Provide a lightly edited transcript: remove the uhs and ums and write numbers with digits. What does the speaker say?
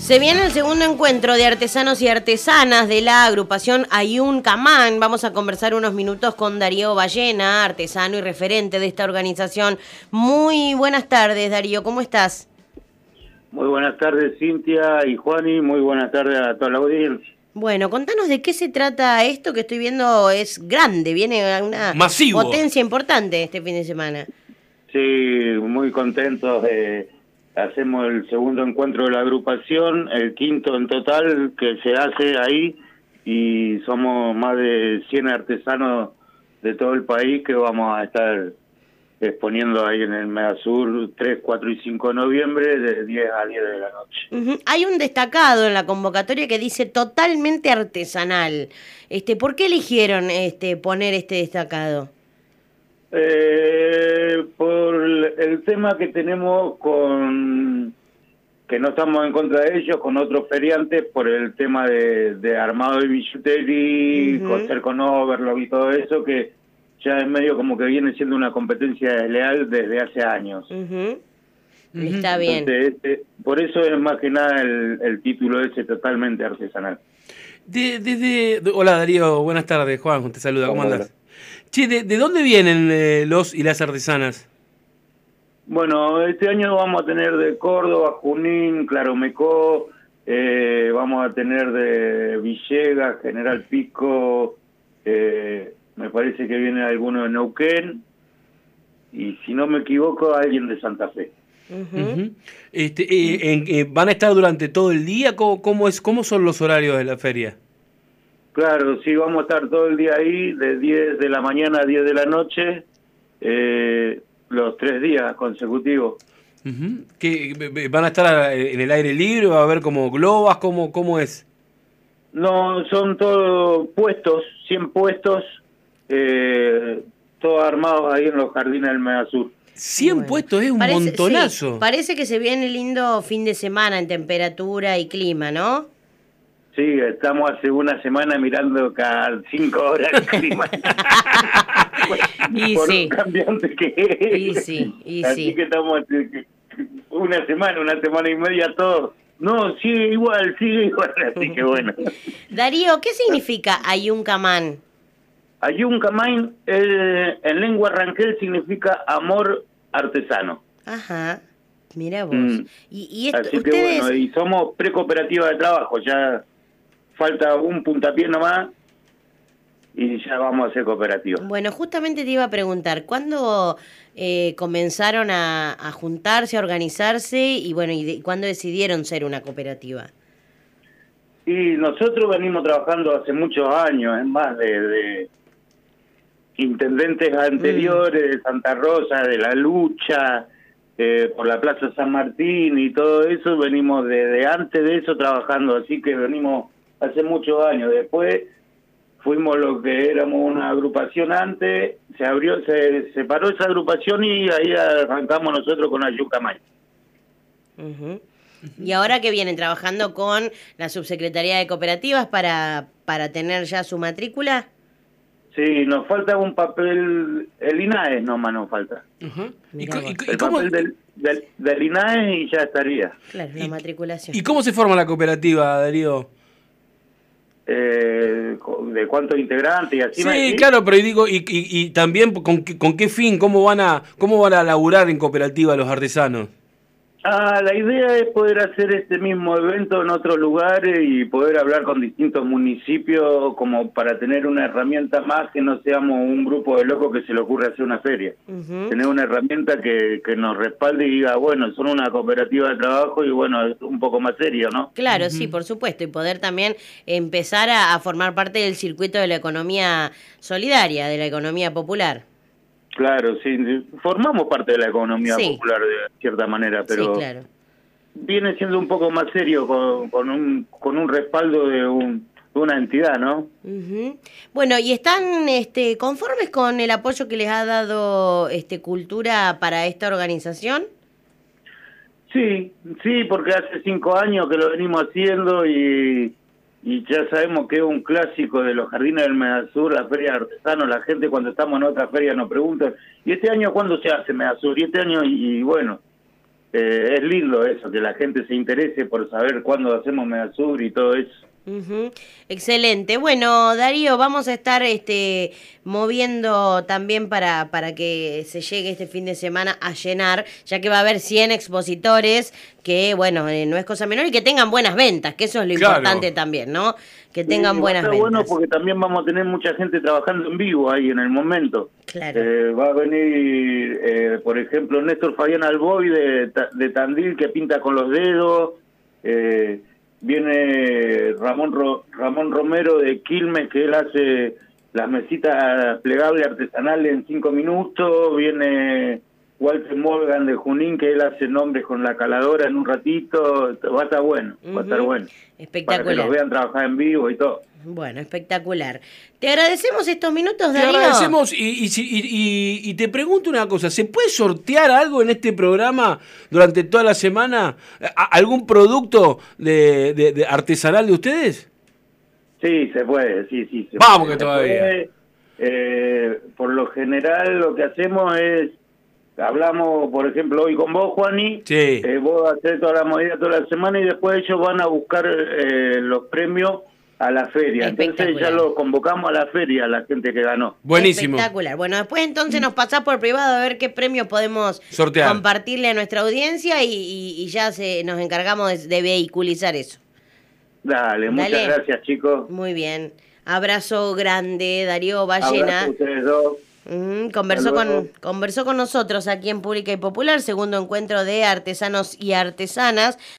Se viene el segundo encuentro de artesanos y artesanas de la agrupación Ayun Camán. Vamos a conversar unos minutos con Darío Ballena, artesano y referente de esta organización. Muy buenas tardes, Darío, ¿cómo estás? Muy buenas tardes, Cintia y Juani. Muy buenas tardes a toda la audiencia. Bueno, contanos de qué se trata esto que estoy viendo. Es grande, viene una masivo, potencia importante este fin de semana. Sí, muy contentos. Hacemos el segundo encuentro de la agrupación, el quinto en total que se hace ahí, y somos más de 100 artesanos de todo el país que vamos a estar exponiendo ahí en el Medasur 3, 4 y 5 de noviembre de 10 a 10 de la noche. Hay un destacado en la convocatoria que dice totalmente artesanal. ¿Por qué eligieron poner este destacado? Por el tema que tenemos que no estamos en contra de ellos, con otros feriantes, por el tema de armado de billutería, coser con overlock y todo eso, que ya es medio como que viene siendo una competencia desleal desde hace años. Está bien. Entonces, por eso es más que nada el título ese, totalmente artesanal. Hola Darío, buenas tardes, Juan, te saluda, ¿cómo andás? Che, ¿de dónde vienen los y las artesanas? Bueno, este año vamos a tener de Córdoba, Junín, Claromecó, vamos a tener de Villegas, General Pico, me parece que viene alguno de Neuquén, y si no me equivoco, alguien de Santa Fe. ¿Van a estar durante todo el día? ¿Cómo son los horarios de la feria? Claro, sí, vamos a estar todo el día ahí, de 10 de la mañana a 10 de la noche, los 3 días consecutivos. ¿Que van a estar en el aire libre? ¿Va a haber como globas? ¿Cómo es? No, son todos puestos, 100 puestos, todos armados ahí en los jardines del Medasur. 100 puestos, es un montonazo. Sí, parece que se viene lindo fin de semana en temperatura y clima, ¿no? Sí, estamos hace una semana mirando cada 5 horas el clima. Y por sí. Un cambiante que es. Así que estamos una semana y media todos. No, sigue igual, así que bueno. Darío, ¿qué significa Ayun Camán? Ayun Camán en lengua ranquel significa amor artesano. Ajá, mira vos. Y así ustedes... que bueno, y somos precooperativa de trabajo, ya falta un puntapié nomás y ya vamos a ser cooperativa. Bueno, justamente te iba a preguntar, ¿cuándo comenzaron a juntarse, a organizarse y bueno, cuándo decidieron ser una cooperativa? Y nosotros venimos trabajando hace muchos años, es más de intendentes anteriores, de Santa Rosa, de La Lucha, por la Plaza San Martín y todo eso, venimos desde antes de eso trabajando, así que venimos hace muchos años. Después fuimos lo que éramos una agrupación antes, se separó esa agrupación y ahí arrancamos nosotros con Ayun Camán. Y ahora que vienen trabajando con la Subsecretaría de Cooperativas para tener ya su matrícula. Sí, nos falta un papel, el INAES nomás nos falta. El papel del INAES y ya estaría. Claro, la matriculación. ¿Y cómo se forma la cooperativa, Darío? ¿De cuántos integrantes y así? Sí, claro, pero digo, y también con qué fin, cómo van a laburar en cooperativa los artesanos. La idea es poder hacer este mismo evento en otros lugares y poder hablar con distintos municipios como para tener una herramienta más, que no seamos un grupo de locos que se le ocurre hacer una feria. Tener una herramienta que nos respalde y diga, bueno, son una cooperativa de trabajo y bueno, es un poco más serio, ¿no? Claro, sí, por supuesto, y poder también empezar a formar parte del circuito de la economía solidaria, de la economía popular. Claro, sí, formamos parte de la economía popular de cierta manera, pero sí, claro, viene siendo un poco más serio con un respaldo de una entidad, ¿no? Bueno, ¿y están conformes con el apoyo que les ha dado Cultura para esta organización? Sí, porque hace 5 años que lo venimos haciendo y ya sabemos que es un clásico de los jardines del Medasur, la feria de artesanos. La gente cuando estamos en otra feria nos pregunta, ¿y este año cuándo se hace Medasur? Y este año, y bueno, es lindo eso, que la gente se interese por saber cuándo hacemos Medasur y todo eso. Excelente. Bueno, Darío, vamos a estar moviendo también para que se llegue este fin de semana a llenar, ya que va a haber 100 expositores, que bueno, no es cosa menor, y que tengan buenas ventas, que eso es lo importante también, ¿no? Que tengan buenas ventas. Bueno, porque también vamos a tener mucha gente trabajando en vivo ahí en el momento. Claro. Va a venir, por ejemplo, Néstor Fabián Alboy de Tandil, que pinta con los dedos. Viene Ramón Romero de Quilmes, que él hace las mesitas plegables artesanales en 5 minutos. Viene Walter Morgan de Junín, que él hace nombres con la caladora en un ratito. Va a estar bueno, va a estar bueno. Espectacular. Para que los vean trabajar en vivo y todo. Bueno, espectacular. Te agradecemos estos minutos, Darío. Te agradecemos y te pregunto una cosa. ¿Se puede sortear algo en este programa durante toda la semana? ¿Algún producto de artesanal de ustedes? Sí, se puede, sí. Vamos que todavía. Por lo general lo que hacemos es, hablamos, por ejemplo, hoy con vos, Juani. Sí. Vos haces toda la movida toda la semana y después ellos van a buscar los premios a la feria. Entonces ya lo convocamos a la feria, a la gente que ganó. Buenísimo. Espectacular. Bueno, después entonces nos pasás por privado a ver qué premio podemos sortear, compartirle a nuestra audiencia y ya nos encargamos de vehiculizar eso. Dale, muchas gracias, chicos. Muy bien. Abrazo grande, Darío Ballena. Abrazo a ustedes dos. Conversó con nosotros aquí en Pública y Popular, segundo encuentro de artesanos y artesanas.